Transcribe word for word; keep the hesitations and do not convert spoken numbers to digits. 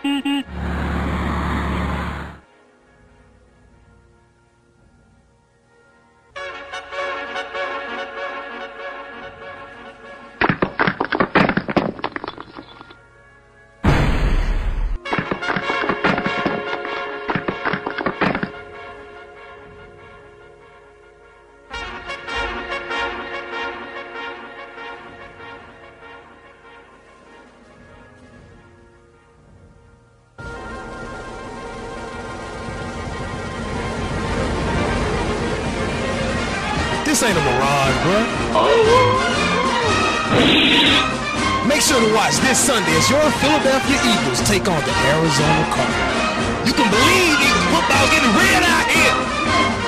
This ain't a mirage, bruh. Make sure to watch this Sunday as your Philadelphia Eagles take on the Arizona Cardinals. You can believe Eagles football getting red out here.